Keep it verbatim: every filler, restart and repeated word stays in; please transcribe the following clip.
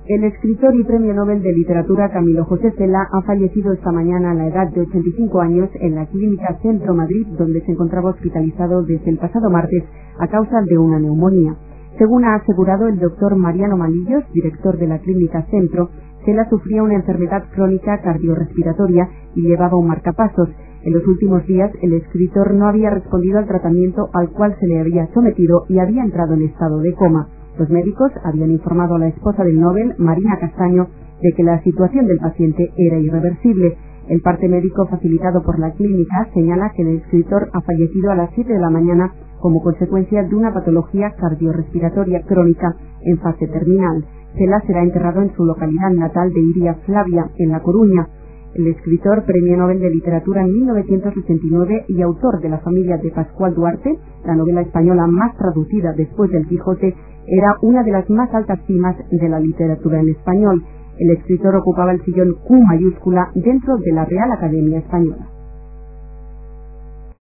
El escritor y premio Nobel de Literatura Camilo José Cela ha fallecido esta mañana a la edad de ochenta y cinco años en la Clínica Centro Madrid, donde se encontraba hospitalizado desde el pasado martes a causa de una neumonía. Según ha asegurado el doctor Mariano Manillos, director de la Clínica Centro, Cela sufría una enfermedad crónica cardiorrespiratoria y llevaba un marcapasos. En los últimos días, el escritor no había respondido al tratamiento al cual se le había sometido y había entrado en estado de coma. Los médicos habían informado a la esposa del Nobel, Marina Castaño, de que la situación del paciente era irreversible. El parte médico facilitado por la clínica señala que el escritor ha fallecido a las siete de la mañana como consecuencia de una patología cardiorrespiratoria crónica en fase terminal. Cela será enterrado en su localidad natal de Iria Flavia, en La Coruña. El escritor, premio Nobel de Literatura en mil novecientos ochenta y nueve y autor de La familia de Pascual Duarte, la novela española más traducida después del Quijote, era una de las más altas cimas de la literatura en español. El escritor ocupaba el sillón Q mayúscula dentro de la Real Academia Española.